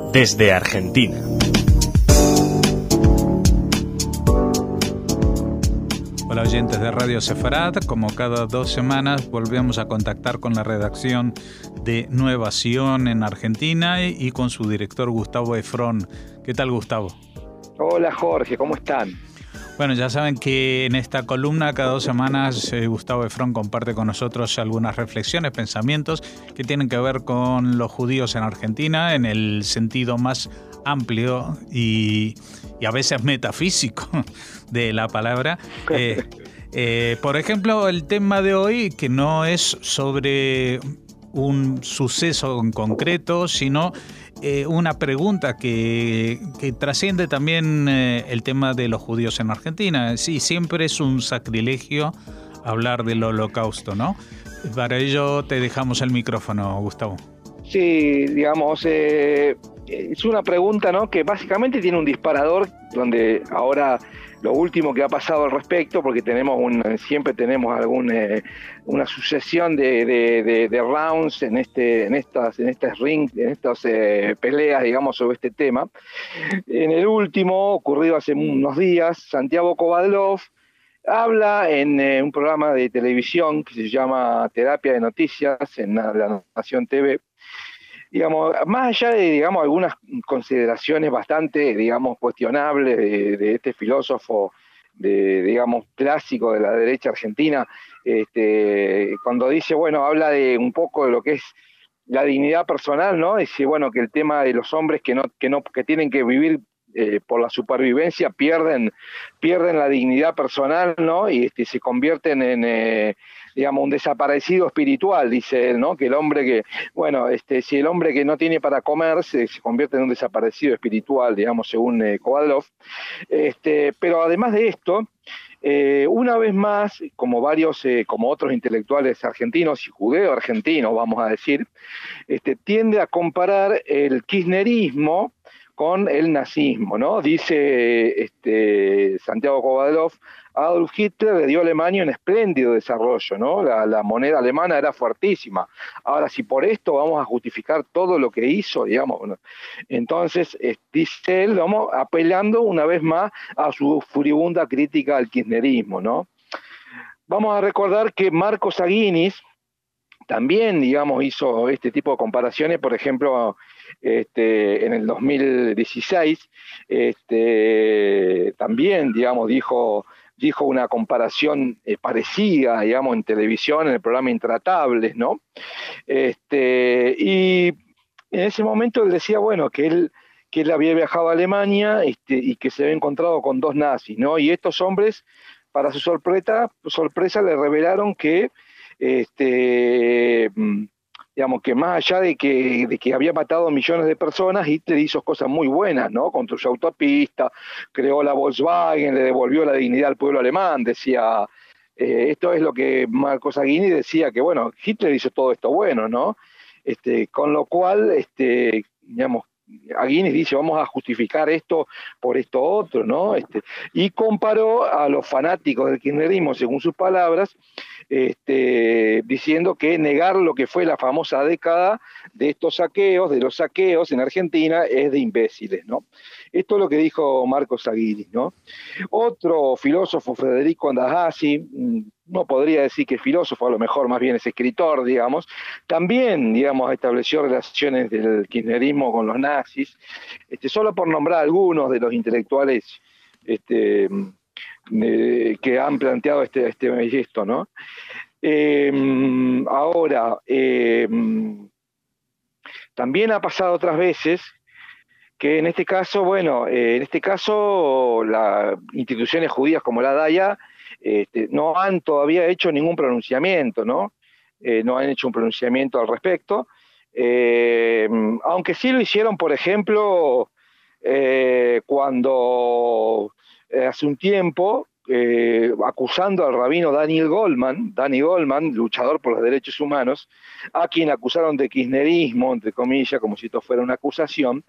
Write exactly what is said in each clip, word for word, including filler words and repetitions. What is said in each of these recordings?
desde Argentina. Hola oyentes de Radio Sefarad, como cada dos semanas volvemos a contactar con la redacción de Nueva Sion en Argentina y con su director Gustavo Efrón. ¿Qué tal, Gustavo? Hola Jorge, ¿cómo están? Bueno, ya saben que en esta columna cada dos semanas eh, Gustavo Efrón comparte con nosotros algunas reflexiones, pensamientos que tienen que ver con los judíos en Argentina en el sentido más amplio y, y a veces metafísico de la palabra. Eh, eh, por ejemplo, el tema de hoy, que no es sobre un suceso en concreto, sino eh, una pregunta que, que trasciende también eh, el tema de los judíos en Argentina. Sí, siempre es un sacrilegio hablar del Holocausto, ¿no? Para ello te dejamos el micrófono, Gustavo. Sí, digamos, eh, es una pregunta, ¿no?, que básicamente tiene un disparador, donde ahora lo último que ha pasado al respecto, porque tenemos un, siempre tenemos algún eh, una sucesión de, de, de, de rounds en este en estas en estas ring, en estas eh, peleas, digamos, sobre este tema. En el último, ocurrido hace unos días, Santiago Kovadlov habla en eh, un programa de televisión que se llama Terapia de Noticias en La Nación T V. Digamos, más allá de, digamos, algunas consideraciones bastante, digamos, cuestionables de, de este filósofo, de, digamos, clásico de la derecha argentina, este, cuando dice, bueno, habla de un poco de lo que es la dignidad personal, ¿no? Dice, bueno, que el tema de los hombres que no, que no, que tienen que vivir eh, por la supervivencia pierden, pierden la dignidad personal, ¿no? Y este, se convierten en eh, digamos, un desaparecido espiritual, dice él, ¿no? Que el hombre que, bueno, este, si el hombre que no tiene para comer se, se convierte en un desaparecido espiritual, digamos, según eh, Kovadlov. Este, pero además de esto, eh, una vez más, como varios, eh, como otros intelectuales argentinos y judeo-argentinos, vamos a decir, este, tiende a comparar el kirchnerismo con el nazismo, ¿no? Dice este, Santiago Kovadlov, Adolf Hitler le dio a Alemania un espléndido desarrollo, ¿no? La, la moneda alemana era fuertísima. Ahora, si por esto vamos a justificar todo lo que hizo, digamos, bueno, entonces, eh, dice él, vamos apelando una vez más a su furibunda crítica al kirchnerismo, ¿no? Vamos a recordar que Marcos Aguinis también, digamos, hizo este tipo de comparaciones, por ejemplo, este, en el dos mil dieciséis, este, también, digamos, dijo, dijo una comparación eh, parecida, digamos, en televisión, en el programa Intratables, ¿no? Este, y en ese momento él decía, bueno, que él, que él había viajado a Alemania este, y que se había encontrado con dos nazis, ¿no? Y estos hombres, para su sorpresa, sorpresa le revelaron que Este, digamos que más allá de que, de que había matado millones de personas, Hitler hizo cosas muy buenas, ¿no? Construyó autopista, creó la Volkswagen, le devolvió la dignidad al pueblo alemán, decía, eh, esto es lo que Marcos Aguini decía, que bueno, Hitler hizo todo esto bueno, ¿no? Este, con lo cual, este, digamos, Aguinis dice, vamos a justificar esto por esto otro, ¿no? Este, y comparó a los fanáticos del kirchnerismo, según sus palabras, este, diciendo que negar lo que fue la famosa década de estos saqueos, de los saqueos en Argentina, es de imbéciles, ¿no? Esto es lo que dijo Marcos Aguinis, ¿no? Otro filósofo, Federico Andajasi, no podría decir que es filósofo, a lo mejor más bien es escritor, digamos, también, digamos, estableció relaciones del kirchnerismo con los nazis, este, solo por nombrar algunos de los intelectuales este, eh, que han planteado este, este gesto, ¿no? Eh, ahora, eh, también ha pasado otras veces que en este caso, bueno, eh, en este caso las instituciones judías como la DAIA este, no han todavía hecho ningún pronunciamiento, ¿no? Eh, no han hecho un pronunciamiento al respecto, eh, aunque sí lo hicieron, por ejemplo, eh, cuando eh, hace un tiempo, eh, acusando al rabino Daniel Goldman, Danny Goldman, luchador por los derechos humanos, a quien acusaron de kirchnerismo, entre comillas, como si esto fuera una acusación,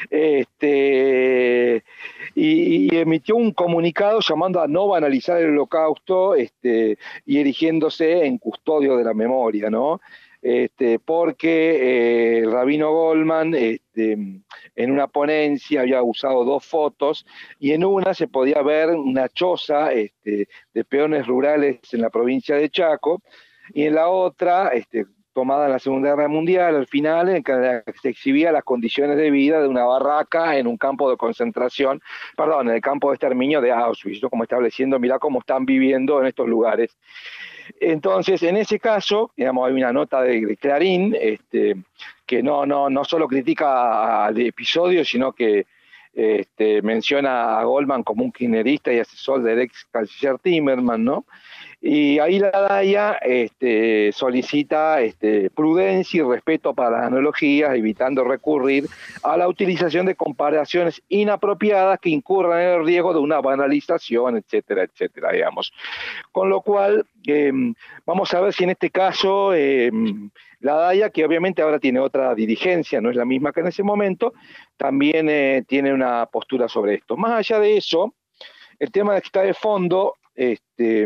este, y, y emitió un comunicado llamando a no banalizar el holocausto este, y erigiéndose en custodio de la memoria, ¿no? este, porque eh, el rabino Goldman este, en una ponencia había usado dos fotos y en una se podía ver una choza este, de peones rurales en la provincia de Chaco y en la otra, este, tomada en la Segunda Guerra Mundial, al final, en que se exhibía las condiciones de vida de una barraca en un campo de concentración, perdón, en el campo de exterminio de Auschwitz, ¿no? Como estableciendo, mirá cómo están viviendo en estos lugares. Entonces, en ese caso, digamos, hay una nota de, de Clarín, este, que no, no, no solo critica al episodio, sino que este, menciona a Goldman como un kirchnerista y asesor del ex canciller Timmerman, ¿no? Y ahí la DAIA este, solicita este, prudencia y respeto para las analogías, evitando recurrir a la utilización de comparaciones inapropiadas que incurran en el riesgo de una banalización, etcétera, etcétera, digamos. Con lo cual, eh, vamos a ver si en este caso eh, la DAIA, que obviamente ahora tiene otra dirigencia, no es la misma que en ese momento, también eh, tiene una postura sobre esto. Más allá de eso, el tema que está de fondo, este,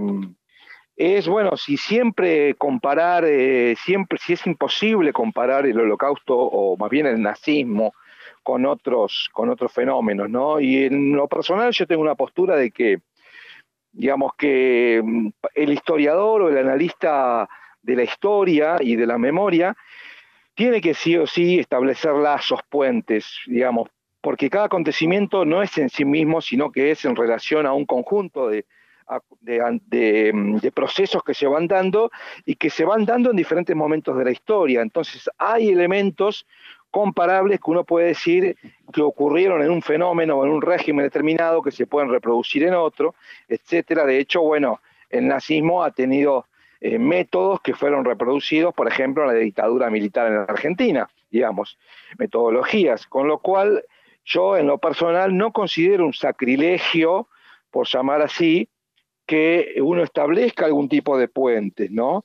es, bueno, si siempre comparar, eh, siempre, si es imposible comparar el Holocausto, o más bien el nazismo, con otros, con otros fenómenos, ¿no? Y en lo personal yo tengo una postura de que, digamos que el historiador o el analista de la historia y de la memoria tiene que sí o sí establecer lazos, puentes, digamos, porque cada acontecimiento no es en sí mismo, sino que es en relación a un conjunto de De, de, de procesos que se van dando y que se van dando en diferentes momentos de la historia. Entonces hay elementos comparables que uno puede decir que ocurrieron en un fenómeno o en un régimen determinado que se pueden reproducir en otro, etcétera. De hecho, bueno, el nazismo ha tenido eh, métodos que fueron reproducidos, por ejemplo, en la dictadura militar en la Argentina, digamos, metodologías, con lo cual yo en lo personal no considero un sacrilegio, por llamar así, que uno establezca algún tipo de puentes, ¿no?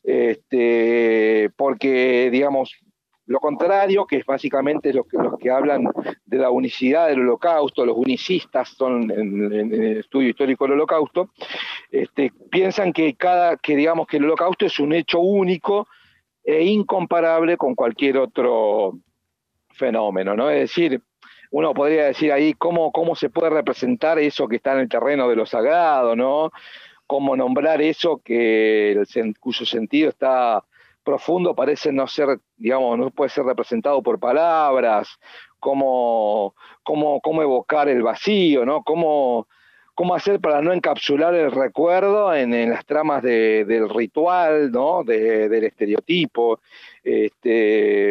Este, porque, digamos, lo contrario, que es básicamente los que, los que hablan de la unicidad del Holocausto, los unicistas son en, en, en el estudio histórico del Holocausto, este, piensan que, cada, que, digamos, que el Holocausto es un hecho único e incomparable con cualquier otro fenómeno, ¿no? Es decir, uno podría decir ahí cómo, cómo se puede representar eso que está en el terreno de lo sagrado, ¿no? Cómo nombrar eso que el, cuyo sentido está profundo, parece no ser, digamos, no puede ser representado por palabras, cómo, cómo, cómo evocar el vacío, ¿no? Cómo, cómo hacer para no encapsular el recuerdo en, en las tramas de, del ritual, ¿no? De, del estereotipo, este...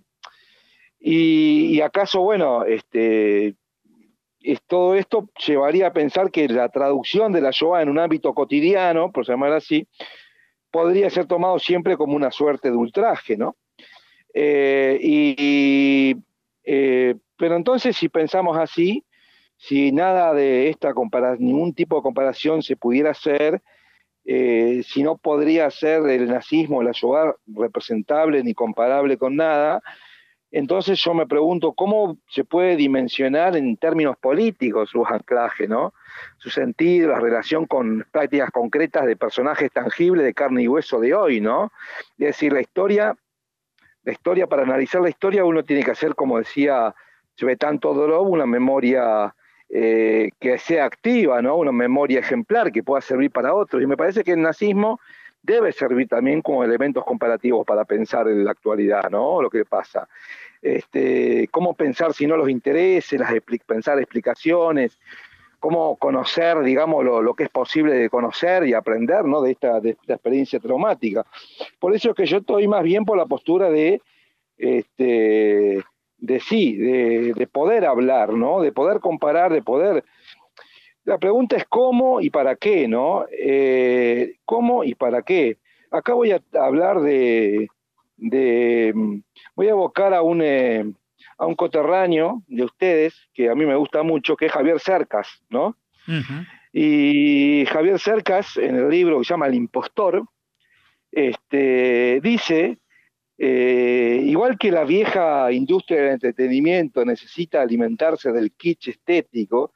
Y, y acaso, bueno, este, es, todo esto llevaría a pensar que la traducción de la Shoah en un ámbito cotidiano, por llamar así, podría ser tomado siempre como una suerte de ultraje, ¿no? Eh, y, eh, pero entonces, si pensamos así, si nada de esta comparación, ningún tipo de comparación se pudiera hacer, eh, si no podría ser el nazismo, la Shoah, representable ni comparable con nada, entonces yo me pregunto cómo se puede dimensionar en términos políticos sus anclajes, ¿no? Su sentido, la relación con prácticas concretas de personajes tangibles de carne y hueso de hoy, ¿no? Es decir, la historia, la historia, para analizar la historia uno tiene que hacer, como decía Svetan Todorov, una memoria eh, que sea activa, ¿no? Una memoria ejemplar que pueda servir para otros. Y me parece que el nazismo debe servir también como elementos comparativos para pensar en la actualidad, ¿no? Lo que pasa. Este, cómo pensar si no los intereses, las expli- pensar explicaciones, cómo conocer, digamos, lo, lo que es posible de conocer y aprender, ¿no? De esta, de esta experiencia traumática. Por eso es que yo estoy más bien por la postura de, este, de sí, de, de poder hablar, ¿no? De poder comparar, de poder... La pregunta es cómo y para qué, ¿no? Eh, ¿Cómo y para qué? Acá voy a hablar de... de voy a evocar a un, eh, a un coterráneo de ustedes, que a mí me gusta mucho, que es Javier Cercas, ¿no? Uh-huh. Y Javier Cercas, en el libro que se llama El Impostor, este, dice, eh, igual que la vieja industria del entretenimiento necesita alimentarse del kitsch estético,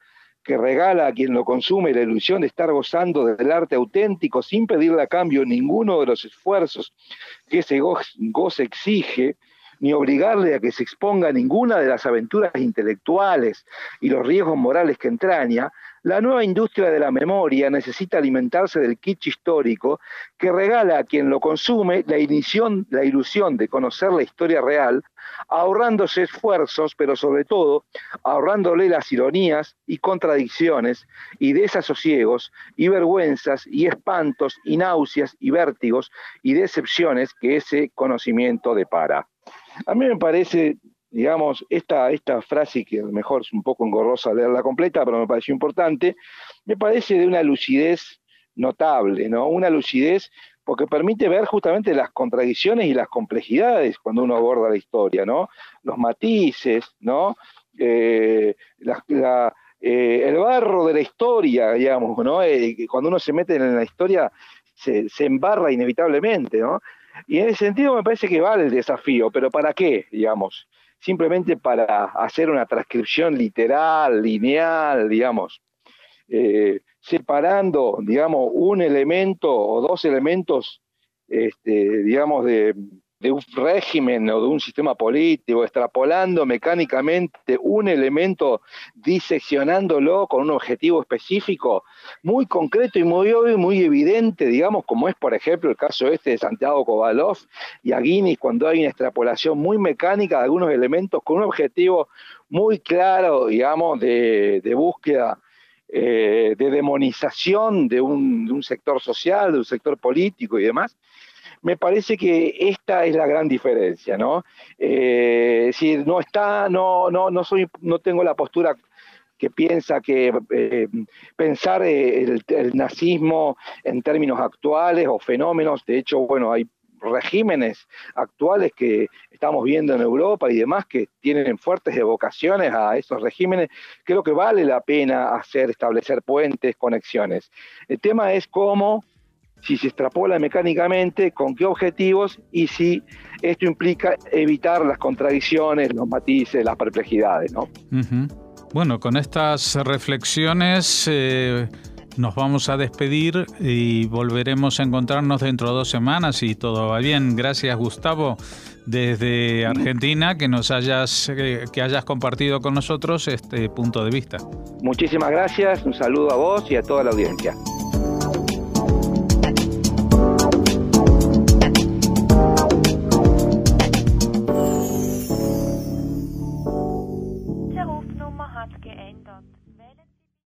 que regala a quien lo consume la ilusión de estar gozando del arte auténtico sin pedirle a cambio ninguno de los esfuerzos que ese goce exige, ni obligarle a que se exponga a ninguna de las aventuras intelectuales y los riesgos morales que entraña, la nueva industria de la memoria necesita alimentarse del kitsch histórico que regala a quien lo consume la ilusión, la ilusión de conocer la historia real, ahorrándose esfuerzos, pero sobre todo ahorrándole las ironías y contradicciones y desasosiegos y vergüenzas y espantos y náuseas y vértigos y decepciones que ese conocimiento depara. A mí me parece, digamos, esta, esta frase, que a lo mejor es un poco engorrosa leerla completa, pero me pareció importante, me parece de una lucidez notable, ¿no? Una lucidez porque permite ver justamente las contradicciones y las complejidades cuando uno aborda la historia, ¿no? Los matices, ¿no? Eh, la, la, eh, el barro de la historia, digamos, ¿no? Eh, cuando uno se mete en la historia se, se embarra inevitablemente, ¿no? Y en ese sentido me parece que vale el desafío, pero ¿para qué, digamos? Simplemente para hacer una transcripción literal, lineal, digamos, eh, separando, digamos, un elemento o dos elementos, este, digamos, de, de un régimen o de un sistema político, extrapolando mecánicamente un elemento, diseccionándolo con un objetivo específico, muy concreto y muy obvio y muy evidente, digamos, como es, por ejemplo, el caso este de Santiago Kovalov y Aguinis, cuando hay una extrapolación muy mecánica de algunos elementos con un objetivo muy claro, digamos, de, de búsqueda, eh, de demonización de un, de un sector social, de un sector político y demás. Me parece que esta es la gran diferencia, ¿no? Eh, si no está, no, no, no soy, no tengo la postura que piensa que eh, pensar el, el nazismo en términos actuales o fenómenos, de hecho, bueno, hay regímenes actuales que estamos viendo en Europa y demás que tienen fuertes evocaciones a esos regímenes. Creo que vale la pena hacer, establecer puentes, conexiones. El tema es cómo, si se extrapola mecánicamente, con qué objetivos y si esto implica evitar las contradicciones, los matices, las perplejidades, ¿no? Uh-huh. Bueno, con estas reflexiones eh, nos vamos a despedir y volveremos a encontrarnos dentro de dos semanas si todo va bien. Gracias, Gustavo, desde Argentina, que nos hayas eh, que hayas compartido con nosotros este punto de vista. Muchísimas gracias, un saludo a vos y a toda la audiencia.